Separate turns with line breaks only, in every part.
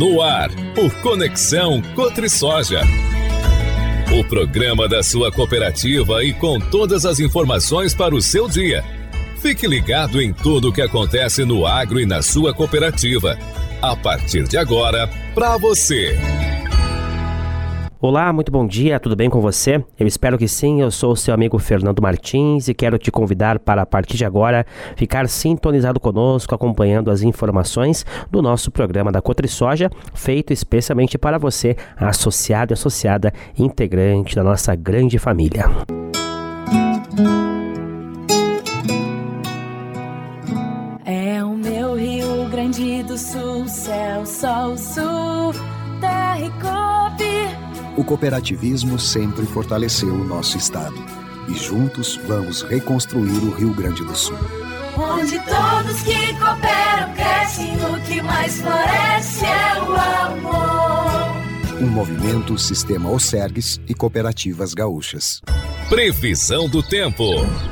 No ar, o Conexão Cotrisoja. O programa da sua cooperativa e com todas as informações para o seu dia. Fique ligado em tudo o que acontece no agro e na sua cooperativa. A partir de agora, para você.
Olá, muito bom dia, tudo bem com você? Eu espero que sim, eu sou o seu amigo Fernando Martins e quero te convidar para, a partir de agora, ficar sintonizado conosco, acompanhando as informações do nosso programa da Cotrisoja, feito especialmente para você, associado e associada, integrante da nossa grande família.
É o meu Rio Grande do Sul, céu, sol, sul, terra e cope.
O cooperativismo sempre fortaleceu o nosso estado. E juntos vamos reconstruir o Rio Grande do Sul.
Onde todos que cooperam crescem, o que mais floresce é o amor.
Um movimento Sistema Osergues e Cooperativas Gaúchas.
Previsão do tempo.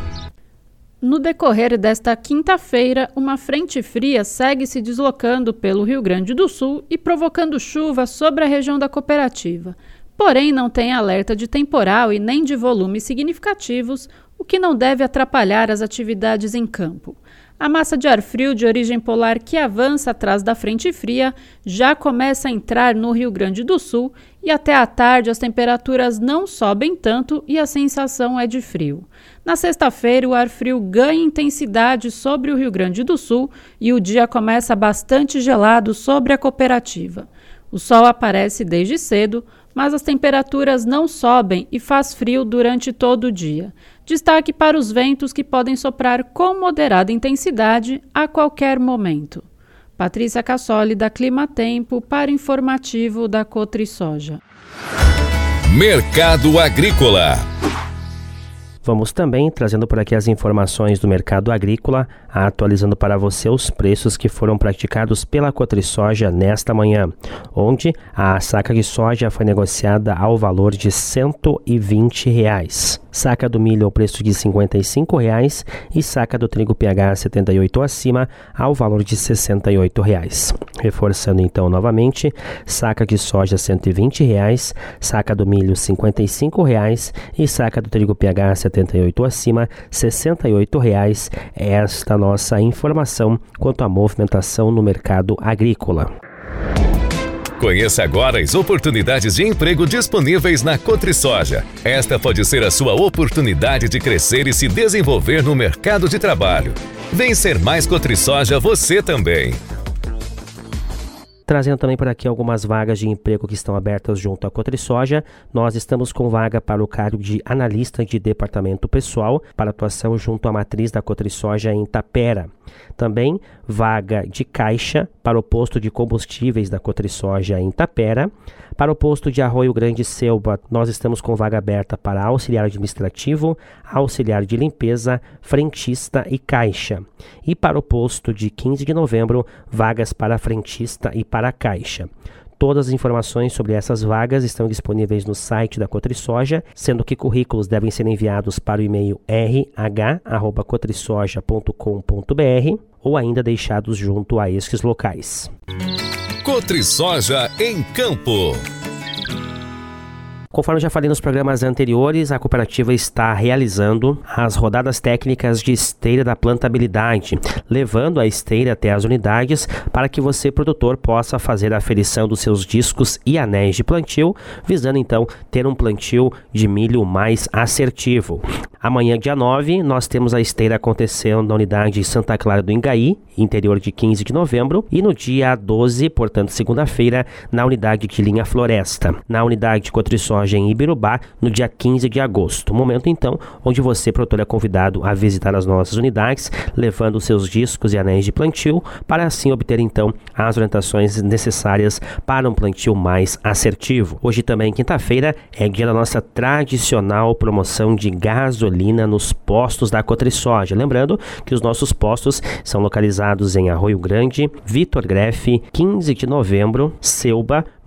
No decorrer desta quinta-feira, uma frente fria segue se deslocando pelo Rio Grande do Sul e provocando chuva sobre a região da cooperativa. Porém, não tem alerta de temporal e nem de volumes significativos, o que não deve atrapalhar as atividades em campo. A massa de ar frio de origem polar que avança atrás da frente fria já começa a entrar no Rio Grande do Sul e até à tarde as temperaturas não sobem tanto e a sensação é de frio. Na sexta-feira, o ar frio ganha intensidade sobre o Rio Grande do Sul e o dia começa bastante gelado sobre a cooperativa. O sol aparece desde cedo, mas as temperaturas não sobem e faz frio durante todo o dia. Destaque para os ventos que podem soprar com moderada intensidade a qualquer momento. Patrícia Cassoli, da Clima Tempo, para o informativo da Cotrisoja.
Mercado Agrícola.
Vamos também trazendo por aqui as informações do mercado agrícola, atualizando para você os preços que foram praticados pela Cotrisoja nesta manhã, onde a saca de soja foi negociada ao valor de R$ 120. Saca do milho ao preço de R$ 55 e saca do trigo PH 78 acima ao valor de R$ 68. Reforçando então novamente, saca de soja R$ 120, saca do milho R$ 55 e saca do trigo PH 78 acima, R$ 68. Esta nossa informação quanto à movimentação no mercado agrícola.
Conheça agora as oportunidades de emprego disponíveis na Cotrisoja. Esta pode ser a sua oportunidade de crescer e se desenvolver no mercado de trabalho. Vem ser mais Cotrisoja você também.
Trazendo também por aqui algumas vagas de emprego que estão abertas junto à Cotrisoja. Nós estamos com vaga para o cargo de analista de departamento pessoal para atuação junto à matriz da Cotrisoja em Tapera. Também vaga de caixa para o posto de combustíveis da Cotrisoja em Tapera. Para o posto de Arroio Grande Selva, nós estamos com vaga aberta para auxiliar administrativo, auxiliar de limpeza, frentista e caixa. E para o posto de 15 de novembro, vagas para frentista e para caixa. Todas as informações sobre essas vagas estão disponíveis no site da Cotrisoja, sendo que currículos devem ser enviados para o e-mail rh@cotrisoja.com.br ou ainda deixados junto a estes locais.
Cotrisoja em Campo.
Conforme já falei nos programas anteriores, a cooperativa está realizando as rodadas técnicas de esteira da plantabilidade, levando a esteira até as unidades para que você, produtor, possa fazer a aferição dos seus discos e anéis de plantio, visando então ter um plantio de milho mais assertivo. Amanhã, dia 9, nós temos a esteira acontecendo na unidade Santa Clara do Ingaí, interior de 15 de novembro, e no dia 12, portanto segunda-feira, na unidade de Linha Floresta, na unidade de Cotrisoja em Ibirubá, no dia 15 de agosto. Momento então onde você, produtor, é convidado a visitar as nossas unidades, levando os seus discos e anéis de plantio, para assim obter então as orientações necessárias para um plantio mais assertivo. Hoje também, quinta-feira, é dia da nossa tradicional promoção de gasolina nos postos da Cotrisoja. Lembrando que os nossos postos são localizados em Arroio Grande, Vitor Grefe, 15 de novembro, Selba,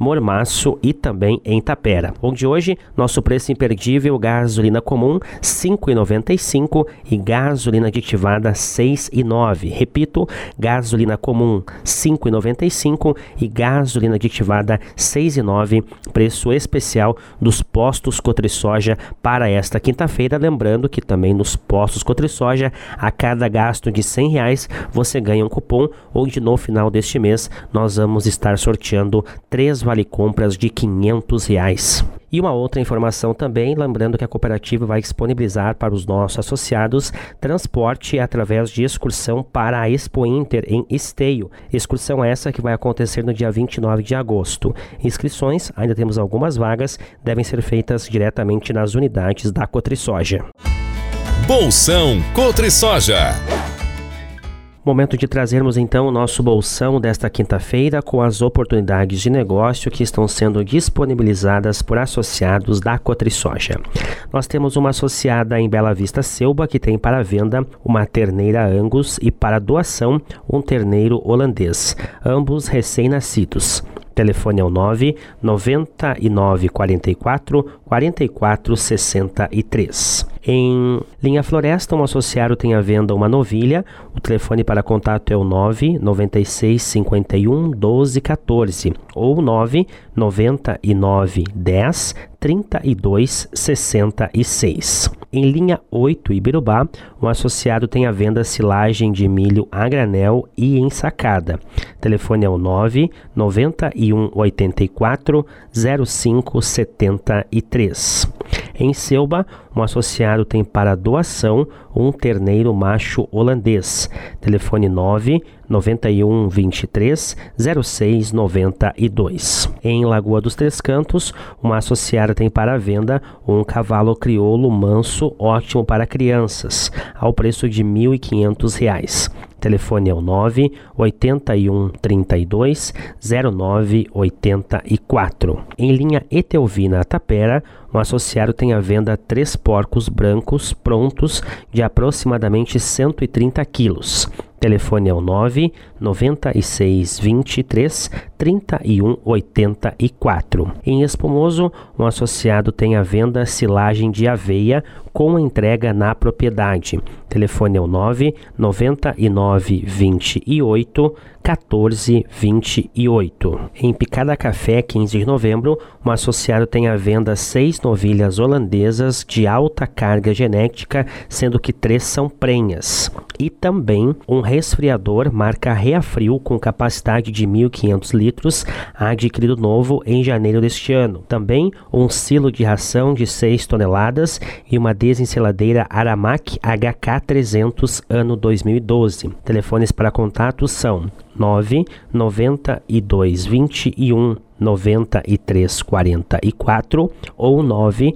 Mormaço e também em Tapera. Onde hoje, nosso preço imperdível, gasolina comum R$ 5,95 e gasolina aditivada R$ 6,09. Repito, gasolina comum R$ 5,95 e gasolina aditivada R$ 6,09, preço especial dos postos Cotrisoja para esta quinta-feira. Lembrando que também nos postos Cotrisoja, a cada gasto de R$ 100 você ganha um cupom, onde no final deste mês nós vamos estar sorteando 3 vale-compras de R$ 500. E uma outra informação também, lembrando que a cooperativa vai disponibilizar para os nossos associados transporte através de excursão para a Expo Inter em Esteio. Excursão essa que vai acontecer no dia 29 de agosto. Inscrições, ainda temos algumas vagas, devem ser feitas diretamente nas unidades da Cotrisoja.
Bolsão Cotrisoja.
Momento de trazermos então o nosso bolsão desta quinta-feira com as oportunidades de negócio que estão sendo disponibilizadas por associados da Cotrisoja. Nós temos uma associada em Bela Vista Selba que tem para venda uma terneira Angus e para doação um terneiro holandês, ambos recém-nascidos. Telefone é o 99944 4463. Em Linha Floresta, um associado tem à venda uma novilha. O telefone para contato é o 99651 1214 ou 99910 3266. Em linha 8, Ibirubá, um associado tem à venda silagem de milho a granel e ensacada. Telefone é o 99184 0573. Em Selba, um associado tem para doação um terneiro macho holandês. Telefone 99123 0692. Em Lagoa dos Três Cantos, uma associada tem para venda um cavalo crioulo manso ótimo para crianças, ao preço de R$ 1.500. Telefone é o 98132 0984. Em linha Etelvina Tapera, um associado tem à venda 3 porcos brancos prontos de aproximadamente 130 quilos. Telefone é o 99623 3184. Em Espumoso, um associado tem à venda silagem de aveia com entrega na propriedade. Telefone é o 99928 1428. Em Picada Café, 15 de novembro, um associado tem à venda 6 novilhas holandesas de alta carga genética, sendo que 3 são prenhas. E também um resfriador marca Reafrio com capacidade de 1.500 litros, adquirido novo em janeiro deste ano. Também um silo de ração de 6 toneladas e uma desenceladeira Aramac HK300 ano 2012. Telefones para contato são 99221 9344 ou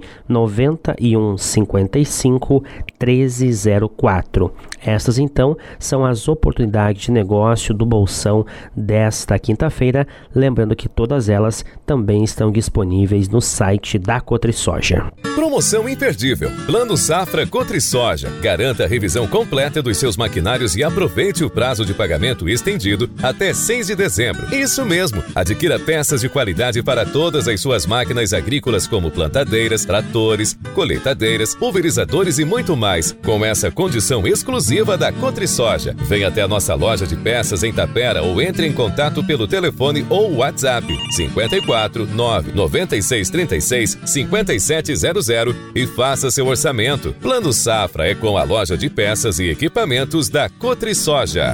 99155 1304. Estas então são as oportunidades de negócio do bolsão desta quinta-feira, lembrando que todas elas também estão disponíveis no site da Cotrisoja.
Promoção imperdível. Plano Safra Cotrisoja. Garanta a revisão completa dos seus maquinários e aproveite o prazo de pagamento estendido até 6 de dezembro. Isso mesmo. Adquira peças de qualidade para todas as suas máquinas agrícolas como plantadeiras, tratores, colheitadeiras, pulverizadores e muito mais, com essa condição exclusiva da Cotrisoja. Venha até a nossa loja de peças em Tapera ou entre em contato pelo telefone ou WhatsApp 54 996 36 5700 e faça seu orçamento. Plano Safra é com a loja de peças e equipamentos da Cotrisoja.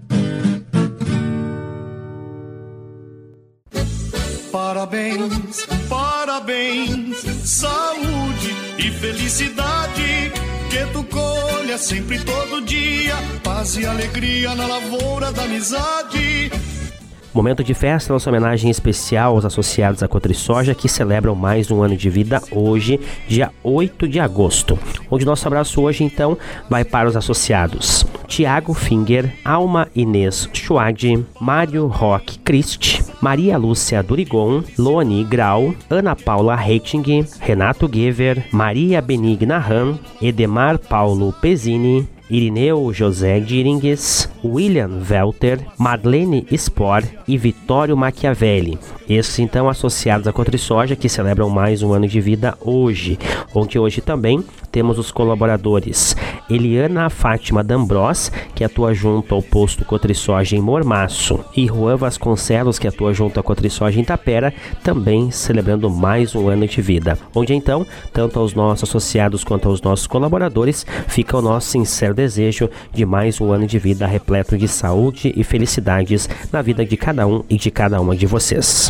Parabéns, parabéns, saúde e felicidade, que tu colha sempre todo dia, paz e alegria na lavoura da amizade.
Momento de festa, nossa homenagem especial aos associados à Cotrisoja que celebram mais um ano de vida hoje, dia 8 de agosto. Onde nosso abraço hoje, então, vai para os associados Tiago Finger, Alma Inês Schwad, Mário Roque Christ, Maria Lúcia Durigon, Loni Grau, Ana Paula Reiting, Renato Gever, Maria Benigna Ram, Edemar Paulo Pezzini, Irineu José Diringues, William Welter, Marlene Spor e Vitório Machiavelli. Esses então associados à Cotrisoja que celebram mais um ano de vida hoje, onde hoje também temos os colaboradores Eliana Fátima D'Ambros, que atua junto ao posto Cotrisoja em Mormaço, e Juan Vasconcelos, que atua junto à Cotrisoja em Tapera, também celebrando mais um ano de vida. Onde então, tanto aos nossos associados quanto aos nossos colaboradores, fica o nosso sincero desejo de mais um ano de vida repleto de saúde e felicidades na vida de cada um e de cada uma de vocês.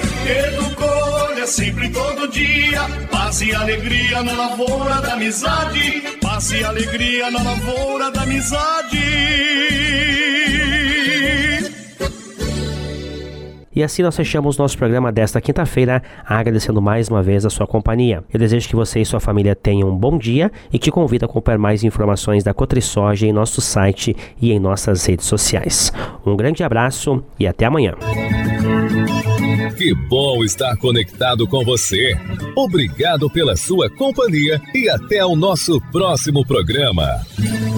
Sempre todo dia, paz e alegria na lavoura da amizade, paz e alegria na lavoura da amizade.
E assim nós fechamos nosso programa desta quinta-feira, agradecendo mais uma vez a sua companhia. Eu desejo que você e sua família tenham um bom dia e te convido a acompanhar mais informações da Cotrisoja em nosso site e em nossas redes sociais. Um grande abraço e até amanhã.
Que bom estar conectado com você. Obrigado pela sua companhia e até o nosso próximo programa.